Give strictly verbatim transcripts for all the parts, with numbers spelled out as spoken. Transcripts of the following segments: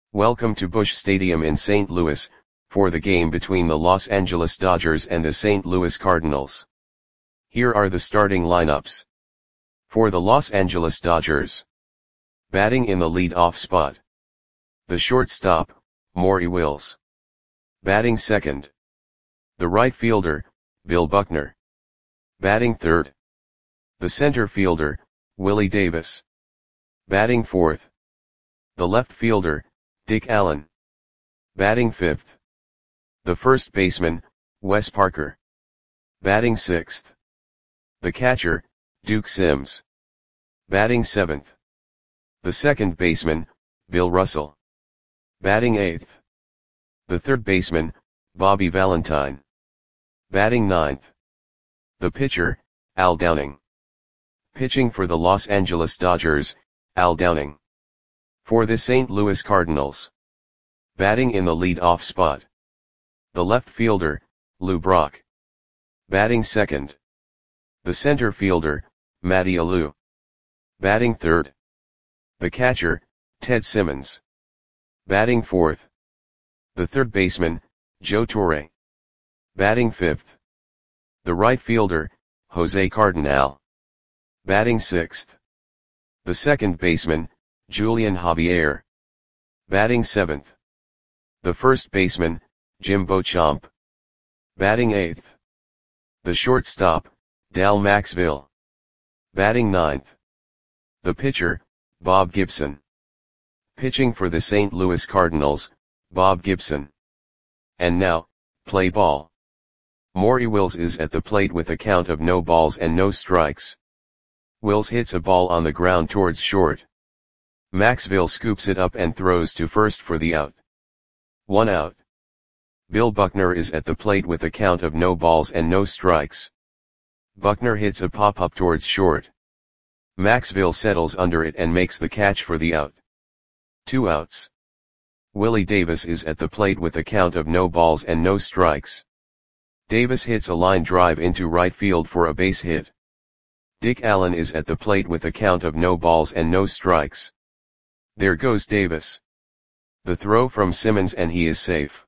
Welcome to Busch Stadium in Saint Louis, for the game between the Los Angeles Dodgers and the Saint Louis Cardinals. Here are the starting lineups. For the Los Angeles Dodgers. Batting in the lead-off spot. The shortstop, Maury Wills. Batting second. The right fielder, Bill Buckner. Batting third. The center fielder, Willie Davis. Batting fourth. The left fielder, Dick Allen. Batting fifth. The first baseman, Wes Parker. Batting sixth. The catcher, Duke Sims. Batting seventh. The second baseman, Bill Russell. Batting eighth. The third baseman, Bobby Valentine. Batting ninth. The pitcher, Al Downing. Pitching for the Los Angeles Dodgers, Al Downing. For the Saint Louis Cardinals. Batting in the lead-off spot. The left fielder, Lou Brock. Batting second. The center fielder, Matty Alou. Batting third. The catcher, Ted Simmons. Batting fourth. The third baseman, Joe Torre. Batting fifth. The right fielder, Jose Cardinal. Batting sixth. The second baseman, Julian Javier. Batting seventh. The first baseman, Jim Beauchamp. Batting eighth. The shortstop, Dal Maxville. Batting ninth. The pitcher, Bob Gibson. Pitching for the Saint Louis Cardinals, Bob Gibson. And now, play ball. Maury Wills is at the plate with a count of no balls and no strikes. Wills hits a ball on the ground towards short. Maxville scoops it up and throws to first for the out. One out. Bill Buckner is at the plate with a count of no balls and no strikes. Buckner hits a pop-up towards short. Maxville settles under it and makes the catch for the out. Two outs. Willie Davis is at the plate with a count of no balls and no strikes. Davis hits a line drive into right field for a base hit. Dick Allen is at the plate with a count of no balls and no strikes. There goes Davis. The throw from Simmons and he is safe.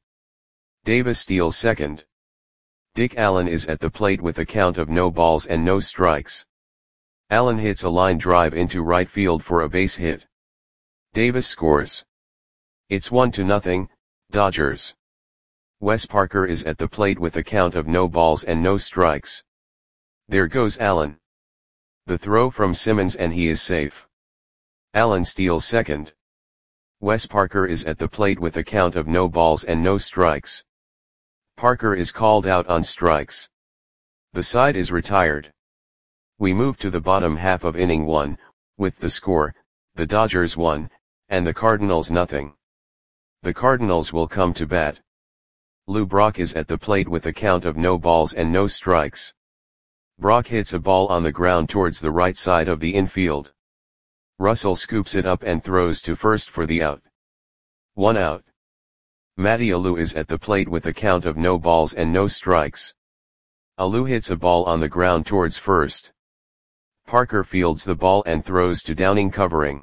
Davis steals second. Dick Allen is at the plate with a count of no balls and no strikes. Allen hits a line drive into right field for a base hit. Davis scores. It's one to nothing, Dodgers. Wes Parker is at the plate with a count of no balls and no strikes. There goes Allen. The throw from Simmons and he is safe. Allen steals second. Wes Parker is at the plate with a count of no balls and no strikes. Parker is called out on strikes. The side is retired. We move to the bottom half of inning one, with the score, the Dodgers one, and the Cardinals nothing. The Cardinals will come to bat. Lou Brock is at the plate with a count of no balls and no strikes. Brock hits a ball on the ground towards the right side of the infield. Russell scoops it up and throws to first for the out. One out. Matty Alou is at the plate with a count of no balls and no strikes. Alou hits a ball on the ground towards first. Parker fields the ball and throws to Downing covering.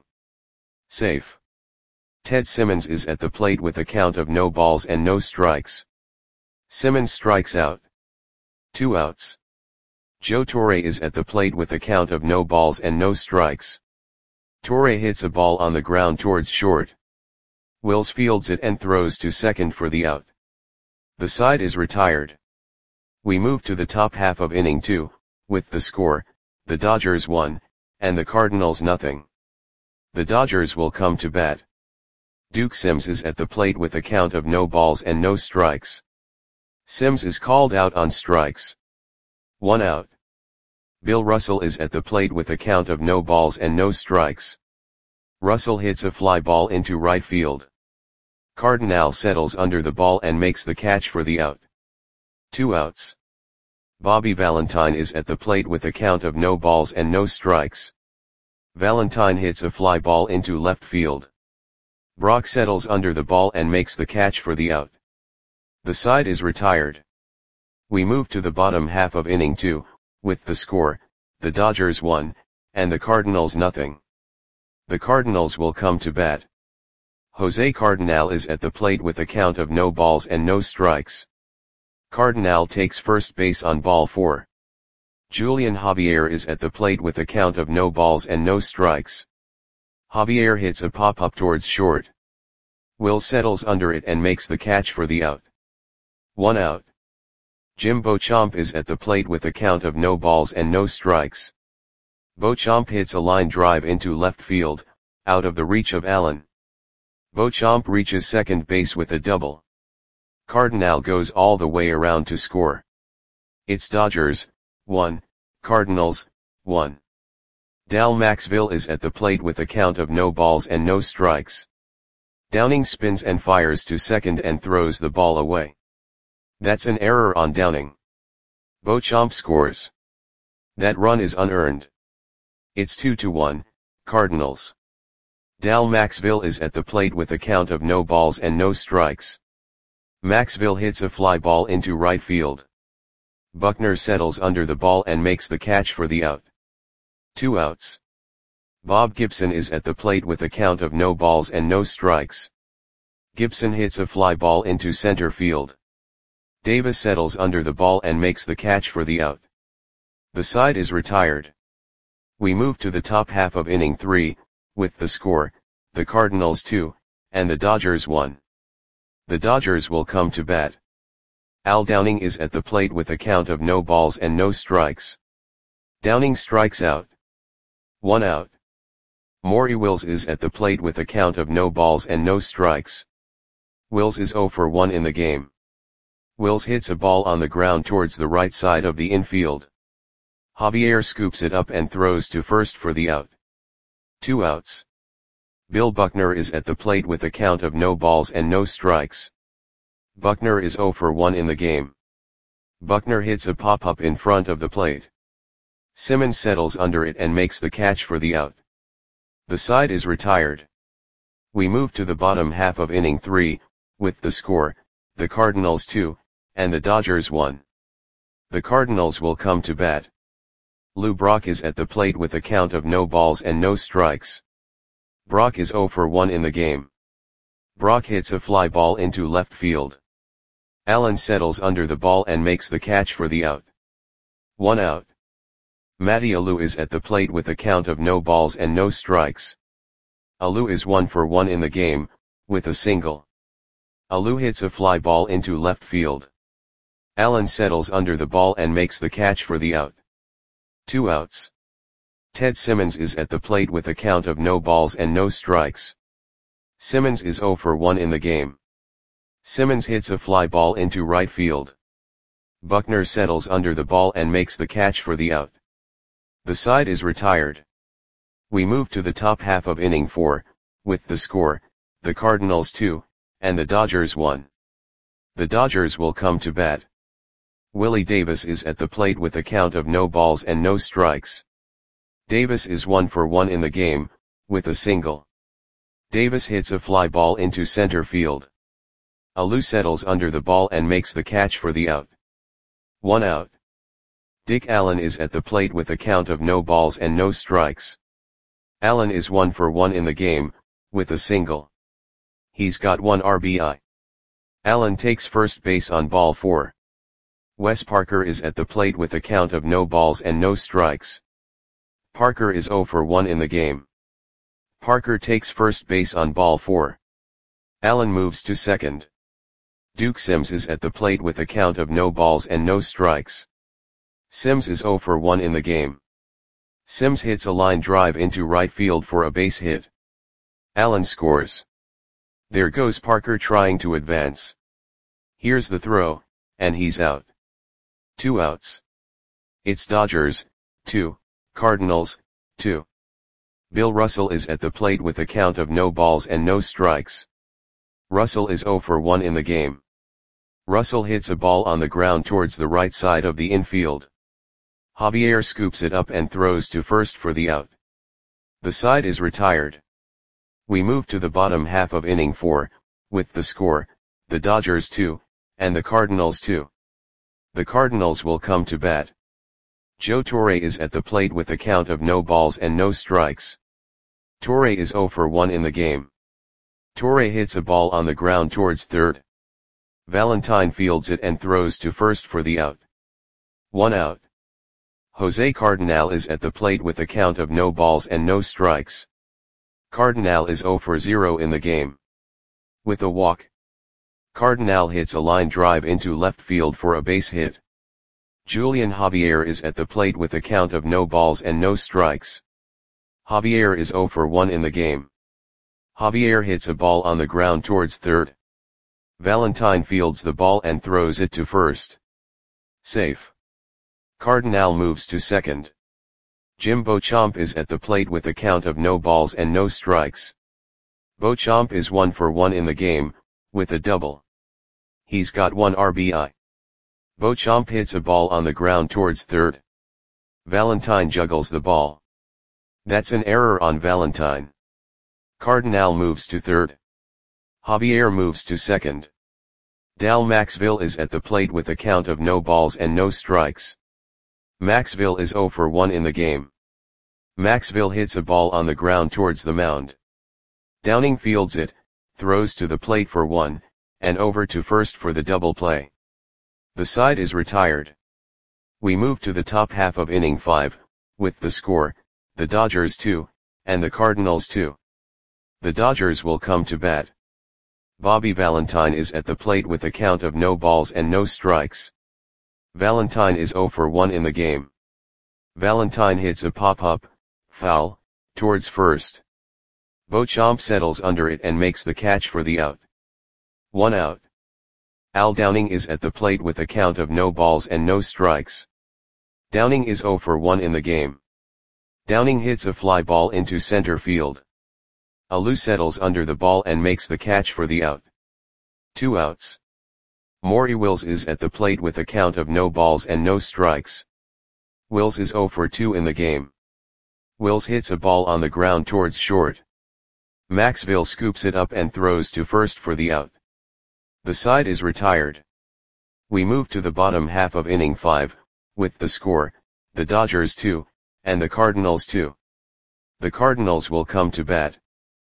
Safe. Ted Simmons is at the plate with a count of no balls and no strikes. Simmons strikes out. Two outs. Joe Torre is at the plate with a count of no balls and no strikes. Torre hits a ball on the ground towards short. Wills fields it and throws to second for the out. The side is retired. We move to the top half of inning two, with the score, the Dodgers one, and the Cardinals nothing. The Dodgers will come to bat. Duke Sims is at the plate with a count of no balls and no strikes. Sims is called out on strikes. One out. Bill Russell is at the plate with a count of no balls and no strikes. Russell hits a fly ball into right field. Cardinal settles under the ball and makes the catch for the out. Two outs. Bobby Valentine is at the plate with a count of no balls and no strikes. Valentine hits a fly ball into left field. Brock settles under the ball and makes the catch for the out. The side is retired. We move to the bottom half of inning two, with the score, the Dodgers one, and the Cardinals nothing. The Cardinals will come to bat. Jose Cardinal is at the plate with a count of no balls and no strikes. Cardinal takes first base on ball four. Julian Javier is at the plate with a count of no balls and no strikes. Javier hits a pop-up towards short. Will settles under it and makes the catch for the out. One out. Jim Beauchamp is at the plate with a count of no balls and no strikes. Beauchamp hits a line drive into left field, out of the reach of Allen. Beauchamp reaches second base with a double. Cardinal goes all the way around to score. It's Dodgers, one, Cardinals, one. Dal Maxville is at the plate with a count of no balls and no strikes. Downing spins and fires to second and throws the ball away. That's an error on Downing. Beauchamp scores. That run is unearned. It's two to one, Cardinals. Dal Maxville is at the plate with a count of no balls and no strikes. Maxville hits a fly ball into right field. Buckner settles under the ball and makes the catch for the out. Two outs. Bob Gibson is at the plate with a count of no balls and no strikes. Gibson hits a fly ball into center field. Davis settles under the ball and makes the catch for the out. The side is retired. We move to the top half of inning three, with the score, the Cardinals two, and the Dodgers one. The Dodgers will come to bat. Al Downing is at the plate with a count of no balls and no strikes. Downing strikes out. One out. Maury Wills is at the plate with a count of no balls and no strikes. Wills is zero for one in the game. Wills hits a ball on the ground towards the right side of the infield. Javier scoops it up and throws to first for the out. Two outs. Bill Buckner is at the plate with a count of no balls and no strikes. Buckner is zero for one in the game. Buckner hits a pop-up in front of the plate. Simmons settles under it and makes the catch for the out. The side is retired. We move to the bottom half of inning three, with the score, the Cardinals two, and the Dodgers one. The Cardinals will come to bat. Lou Brock is at the plate with a count of no balls and no strikes. Brock is zero for one in the game. Brock hits a fly ball into left field. Allen settles under the ball and makes the catch for the out. One out. Matty Alou is at the plate with a count of no balls and no strikes. Alou is one for one in the game, with a single. Alou hits a fly ball into left field. Allen settles under the ball and makes the catch for the out. Two outs. Ted Simmons is at the plate with a count of no balls and no strikes. Simmons is zero for one in the game. Simmons hits a fly ball into right field. Buckner settles under the ball and makes the catch for the out. The side is retired. We move to the top half of inning four, with the score, the Cardinals two, and the Dodgers one. The Dodgers will come to bat. Willie Davis is at the plate with a count of no balls and no strikes. Davis is one for one in the game, with a single. Davis hits a fly ball into center field. Alou settles under the ball and makes the catch for the out. One out. Dick Allen is at the plate with a count of no balls and no strikes. Allen is one for one in the game, with a single. He's got one R B I. Allen takes first base on ball four. Wes Parker is at the plate with a count of no balls and no strikes. Parker is zero for one in the game. Parker takes first base on ball four. Allen moves to second. Duke Sims is at the plate with a count of no balls and no strikes. Sims is zero for one in the game. Sims hits a line drive into right field for a base hit. Allen scores. There goes Parker trying to advance. Here's the throw, and he's out. Two outs. It's Dodgers, two, Cardinals, two. Bill Russell is at the plate with a count of no balls and no strikes. Russell is zero for one in the game. Russell hits a ball on the ground towards the right side of the infield. Javier scoops it up and throws to first for the out. The side is retired. We move to the bottom half of inning four, with the score, the Dodgers two, and the Cardinals two. The Cardinals will come to bat. Joe Torre is at the plate with a count of no balls and no strikes. Torre is zero for one in the game. Torre hits a ball on the ground towards third. Valentine fields it and throws to first for the out. One out. Jose Cardinal is at the plate with a count of no balls and no strikes. Cardinal is zero for zero in the game. With a walk, Cardinal hits a line drive into left field for a base hit. Julian Javier is at the plate with a count of no balls and no strikes. Javier is zero for one in the game. Javier hits a ball on the ground towards third. Valentine fields the ball and throws it to first. Safe. Cardinal moves to second. Jim Beauchamp is at the plate with a count of no balls and no strikes. Beauchamp is one for one in the game, with a double. He's got one R B I. Beauchamp hits a ball on the ground towards third. Valentine juggles the ball. That's an error on Valentine. Cardinal moves to third. Javier moves to second. Dal Maxville is at the plate with a count of no balls and no strikes. Maxville is zero for one in the game. Maxville hits a ball on the ground towards the mound. Downing fields it, throws to the plate for one, and over to first for the double play. The side is retired. We move to the top half of inning five, with the score, the Dodgers two, and the Cardinals two. The Dodgers will come to bat. Bobby Valentine is at the plate with a count of no balls and no strikes. Valentine is zero for one in the game. Valentine hits a pop-up, foul, towards first. Beauchamp settles under it and makes the catch for the out. One out. Al Downing is at the plate with a count of no balls and no strikes. Downing is zero for one in the game. Downing hits a fly ball into center field. Alou settles under the ball and makes the catch for the out. Two outs. Maury Wills is at the plate with a count of no balls and no strikes. Wills is zero for two in the game. Wills hits a ball on the ground towards short. Maxville scoops it up and throws to first for the out. The side is retired. We move to the bottom half of inning five, with the score, the Dodgers two, and the Cardinals two. The Cardinals will come to bat.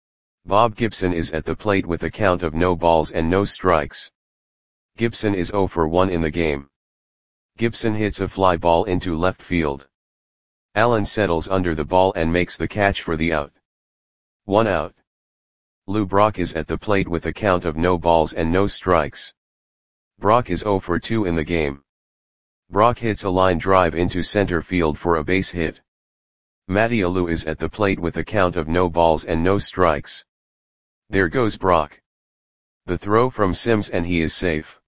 Bob Gibson is at the plate with a count of no balls and no strikes. Gibson is zero for one in the game. Gibson hits a fly ball into left field. Allen settles under the ball and makes the catch for the out. One out. Lou Brock is at the plate with a count of no balls and no strikes. Brock is zero for two in the game. Brock hits a line drive into center field for a base hit. Matty Alou is at the plate with a count of no balls and no strikes. There goes Brock. The throw from Sims and he is safe.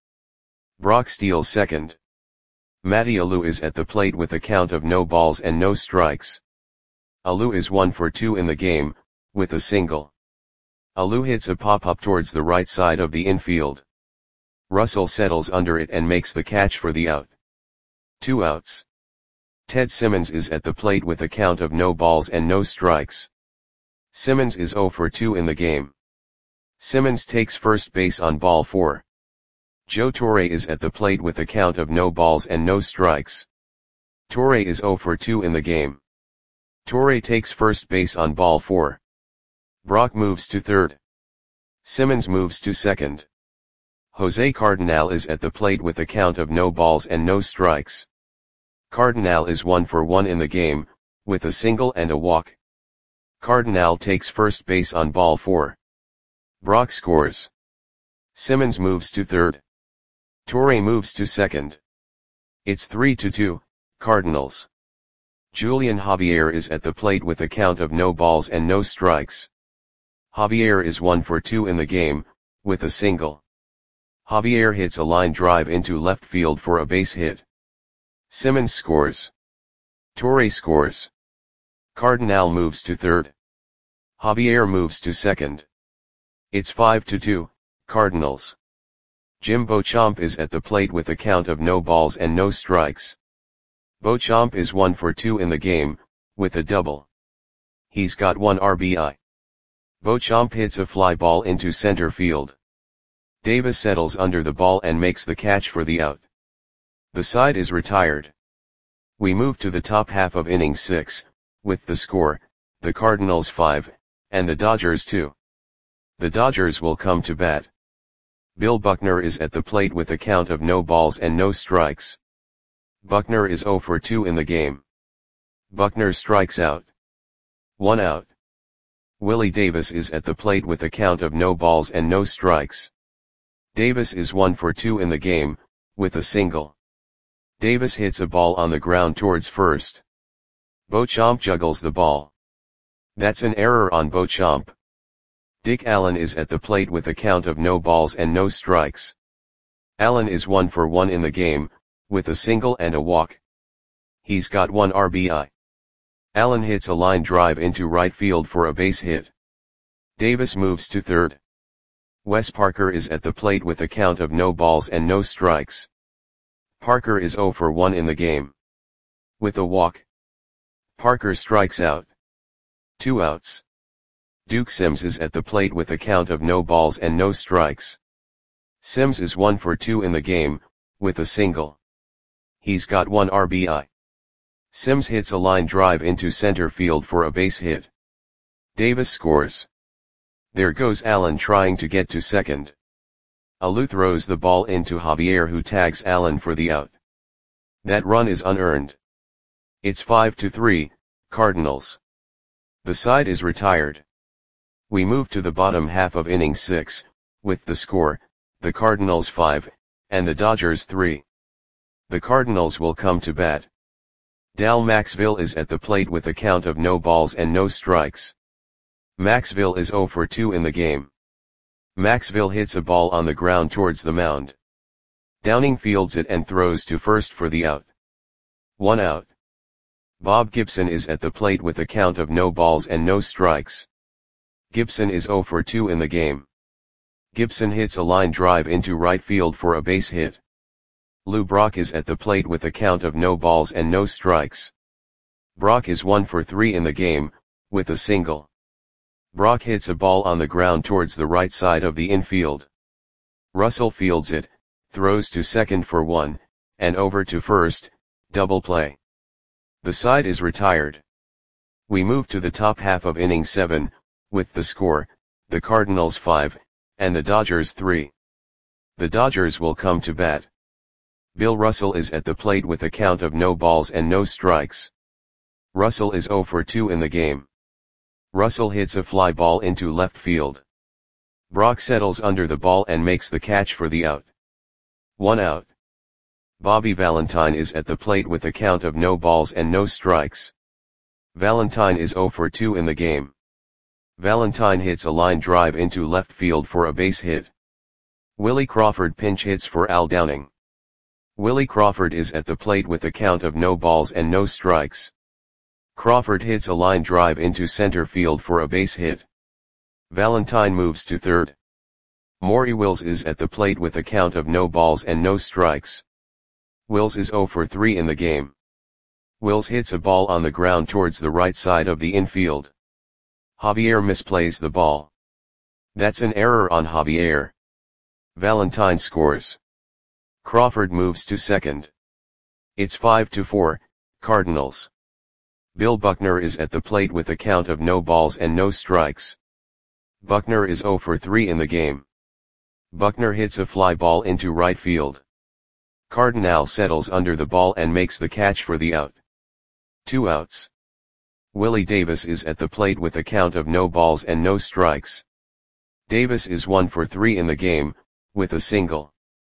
Brock steals second. Matty Alou is at the plate with a count of no balls and no strikes. Alou is one for two in the game, with a single. Alou hits a pop-up towards the right side of the infield. Russell settles under it and makes the catch for the out. Two outs. Ted Simmons is at the plate with a count of no balls and no strikes. Simmons is zero for two in the game. Simmons takes first base on ball four. Joe Torre is at the plate with a count of no balls and no strikes. Torre is zero for two in the game. Torre takes first base on ball four. Brock moves to third. Simmons moves to second. Jose Cardinal is at the plate with a count of no balls and no strikes. Cardinal is one for one in the game, with a single and a walk. Cardinal takes first base on ball four. Brock scores. Simmons moves to third. Torre moves to second. It's three to two, Cardinals. Julian Javier is at the plate with a count of no balls and no strikes. Javier is one for two in the game, with a single. Javier hits a line drive into left field for a base hit. Simmons scores. Torre scores. Cardinal moves to third. Javier moves to second. It's five to two, Cardinals. Jim Beauchamp is at the plate with a count of no balls and no strikes. Beauchamp is one for two in the game, with a double. He's got one R B I. Beauchamp hits a fly ball into center field. Davis settles under the ball and makes the catch for the out. The side is retired. We move to the top half of inning six, with the score, the Cardinals five, and the Dodgers two. The Dodgers will come to bat. Bill Buckner is at the plate with a count of no balls and no strikes. Buckner is oh for two in the game. Buckner strikes out. One out. Willie Davis is at the plate with a count of no balls and no strikes. Davis is one for two in the game, with a single. Davis hits a ball on the ground towards first. Beauchamp juggles the ball. That's an error on Beauchamp. Dick Allen is at the plate with a count of no balls and no strikes. Allen is one for one in the game, with a single and a walk. He's got one R B I. Allen hits a line drive into right field for a base hit. Davis moves to third. Wes Parker is at the plate with a count of no balls and no strikes. Parker is oh for one in the game. With a walk. Parker strikes out. Two outs. Duke Sims is at the plate with a count of no balls and no strikes. Sims is one for two in the game, with a single. He's got one R B I. Sims hits a line drive into center field for a base hit. Davis scores. There goes Allen trying to get to second. Alou throws the ball into Javier, who tags Allen for the out. That run is unearned. It's five to three, Cardinals. The side is retired. We move to the bottom half of inning six, with the score, the Cardinals five, and the Dodgers three. The Cardinals will come to bat. Dal Maxville is at the plate with a count of no balls and no strikes. Maxville is oh for two in the game. Maxville hits a ball on the ground towards the mound. Downing fields it and throws to first for the out. One out. Bob Gibson is at the plate with a count of no balls and no strikes. Gibson is oh for two in the game. Gibson hits a line drive into right field for a base hit. Lou Brock is at the plate with a count of no balls and no strikes. Brock is one for three in the game, with a single. Brock hits a ball on the ground towards the right side of the infield. Russell fields it, throws to second for one, and over to first, double play. The side is retired. We move to the top half of inning seven, with the score, the Cardinals five, and the Dodgers three. The Dodgers will come to bat. Bill Russell is at the plate with a count of no balls and no strikes. Russell is oh for two in the game. Russell hits a fly ball into left field. Brock settles under the ball and makes the catch for the out. One out. Bobby Valentine is at the plate with a count of no balls and no strikes. Valentine is oh for two in the game. Valentine hits a line drive into left field for a base hit. Willie Crawford pinch hits for Al Downing. Willie Crawford is at the plate with a count of no balls and no strikes. Crawford hits a line drive into center field for a base hit. Valentine moves to third. Maury Wills is at the plate with a count of no balls and no strikes. Wills is oh for three in the game. Wills hits a ball on the ground towards the right side of the infield. Javier misplays the ball. That's an error on Javier. Valentine scores. Crawford moves to second. It's five to four, Cardinals. Bill Buckner is at the plate with a count of no balls and no strikes. Buckner is oh for three in the game. Buckner hits a fly ball into right field. Cardinal settles under the ball and makes the catch for the out. Two outs. Willie Davis is at the plate with a count of no balls and no strikes. Davis is one for three in the game, with a single.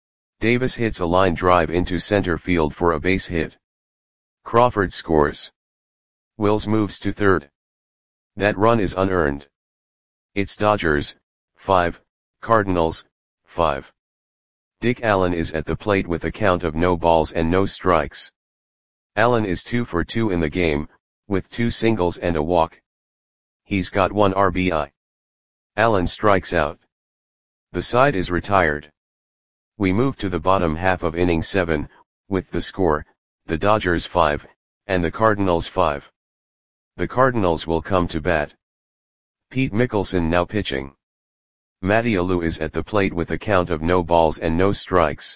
Davis hits a line drive into center field for a base hit. Crawford scores. Wills moves to third. That run is unearned. It's Dodgers, five, Cardinals, five. Dick Allen is at the plate with a count of no balls and no strikes. Allen is two for two in the game, with two singles and a walk. He's got one R B I. Allen strikes out. The side is retired. We move to the bottom half of inning seven, with the score, the Dodgers five, and the Cardinals five. The Cardinals will come to bat. Pete Mickelson now pitching. Matty Alou is at the plate with a count of no balls and no strikes.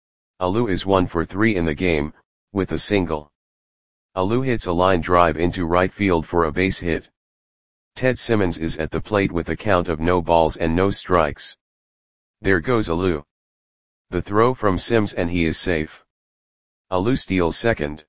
Alou is one for three in the game, with a single. Alou hits a line drive into right field for a base hit. Ted Simmons is at the plate with a count of no balls and no strikes. There goes Alou. The throw from Sims and he is safe. Alou steals second.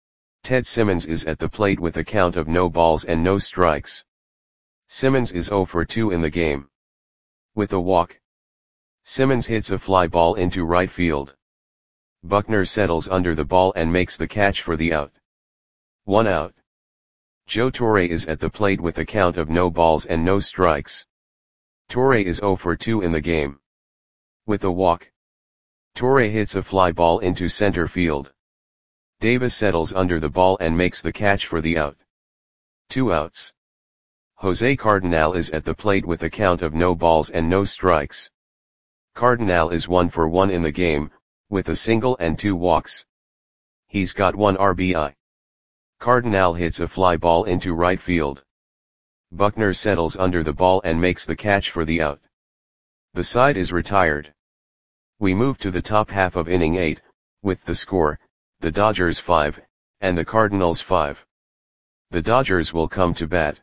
Ted Simmons is at the plate with a count of no balls and no strikes. Simmons is zero for two in the game. With a walk, Simmons hits a fly ball into right field. Buckner settles under the ball and makes the catch for the out. One out. Joe Torre is at the plate with a count of no balls and no strikes. Torre is zero for two in the game. With a walk, Torre hits a fly ball into center field. Davis settles under the ball and makes the catch for the out. Two outs. Jose Cardinal is at the plate with a count of no balls and no strikes. Cardinal is one for one in the game, with a single and two walks. He's got one R B I. Cardinal hits a fly ball into right field. Buckner settles under the ball and makes the catch for the out. The side is retired. We move to the top half of inning eight, with the score, the Dodgers five, and the Cardinals five. The Dodgers will come to bat.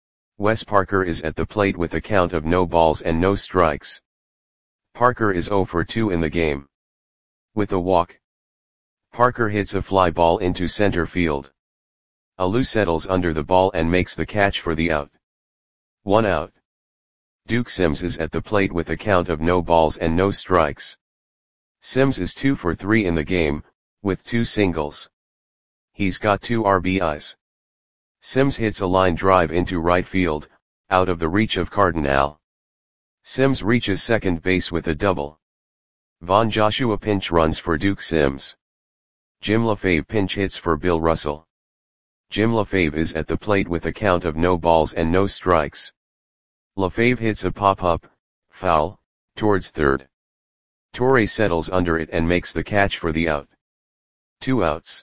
Wes Parker is at the plate with a count of no balls and no strikes. Parker is zero for two in the game. With a walk, Parker hits a fly ball into center field. Alou settles under the ball and makes the catch for the out. One out. Duke Sims is at the plate with a count of no balls and no strikes. Sims is two for three in the game, with two singles. He's got two R B Is. Sims hits a line drive into right field, out of the reach of Cardinal. Sims reaches second base with a double. Von Joshua pinch runs for Duke Sims. Jim LaFave pinch hits for Bill Russell. Jim LaFave is at the plate with a count of no balls and no strikes. LaFave hits a pop-up, foul, towards third. Torre settles under it and makes the catch for the out. Two outs.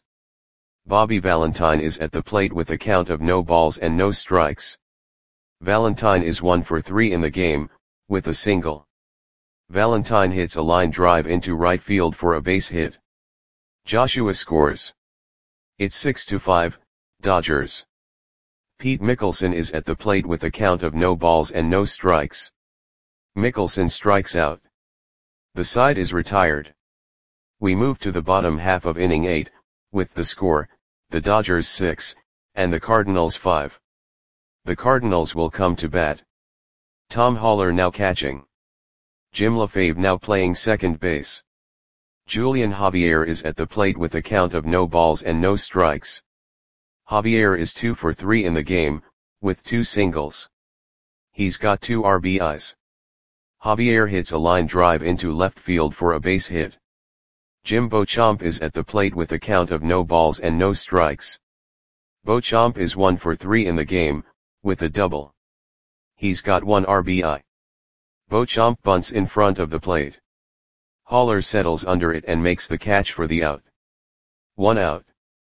Bobby Valentine is at the plate with a count of no balls and no strikes. Valentine is one for three in the game, with a single. Valentine hits a line drive into right field for a base hit. Joshua scores. It's six to five, Dodgers. Pete Mickelson is at the plate with a count of no balls and no strikes. Mickelson strikes out. The side is retired. We move to the bottom half of inning eight, with the score, the Dodgers six, and the Cardinals five. The Cardinals will come to bat. Tom Haller now catching. Jim LaFave now playing second base. Julian Javier is at the plate with a count of no balls and no strikes. Javier is two for three in the game, with two singles. He's got two R B Is. Javier hits a line drive into left field for a base hit. Jim Beauchamp is at the plate with a count of no balls and no strikes. Beauchamp is one for three in the game, with a double. He's got one R B I. Beauchamp bunts in front of the plate. Haller settles under it and makes the catch for the out. One out.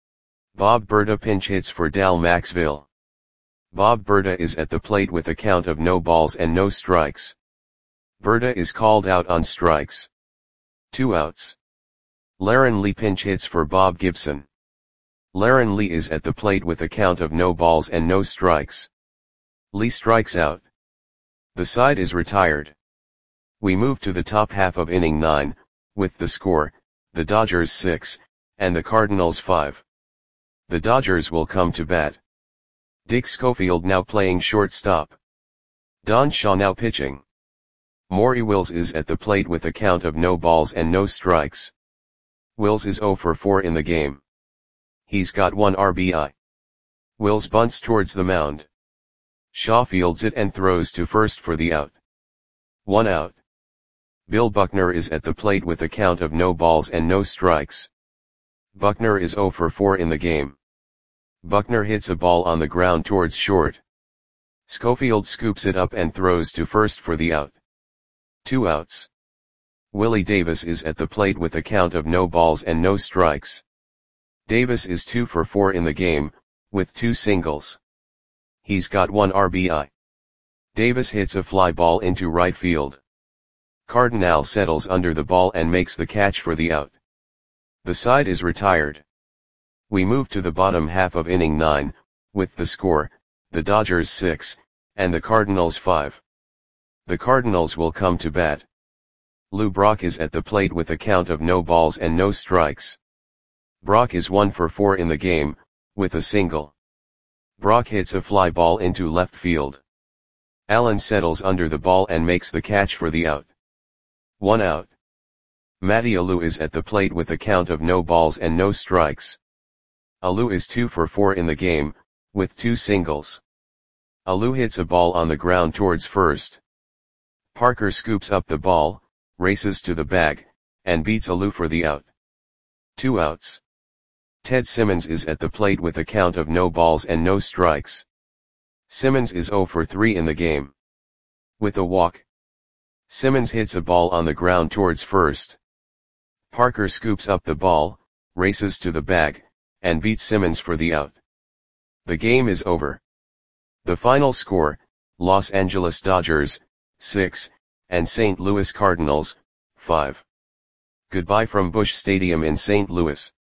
Bob Berta pinch hits for Dal Maxville. Bob Berta is at the plate with a count of no balls and no strikes. Berta is called out on strikes. Two outs. Laren Lee pinch hits for Bob Gibson. Laren Lee is at the plate with a count of no balls and no strikes. Lee strikes out. The side is retired. We move to the top half of inning nine, with the score, the Dodgers six, and the Cardinals five. The Dodgers will come to bat. Dick Schofield now playing shortstop. Don Shaw now pitching. Maury Wills is at the plate with a count of no balls and no strikes. Wills is zero for four in the game. He's got one R B I. Wills bunts towards the mound. Shaw fields it and throws to first for the out. One out. Bill Buckner is at the plate with a count of no balls and no strikes. Buckner is zero for four in the game. Buckner hits a ball on the ground towards short. Schofield scoops it up and throws to first for the out. Two outs. Willie Davis is at the plate with a count of no balls and no strikes. Davis is two for four in the game, with two singles. He's got one R B I. Davis hits a fly ball into right field. Cardinal settles under the ball and makes the catch for the out. The side is retired. We move to the bottom half of inning nine, with the score, the Dodgers six, and the Cardinals five. The Cardinals will come to bat. Lou Brock is at the plate with a count of no balls and no strikes. Brock is one for four in the game, with a single. Brock hits a fly ball into left field. Allen settles under the ball and makes the catch for the out. One out. Matty Alou is at the plate with a count of no balls and no strikes. Alou is two for four in the game, with two singles. Alou hits a ball on the ground towards first. Parker scoops up the ball, races to the bag, and beats Alou for the out. Two outs. Ted Simmons is at the plate with a count of no balls and no strikes. Simmons is zero for three in the game. With a walk. Simmons hits a ball on the ground towards first. Parker scoops up the ball, races to the bag, and beats Simmons for the out. The game is over. The final score, Los Angeles Dodgers, six, and Saint Louis Cardinals, five. Goodbye from Busch Stadium in Saint Louis.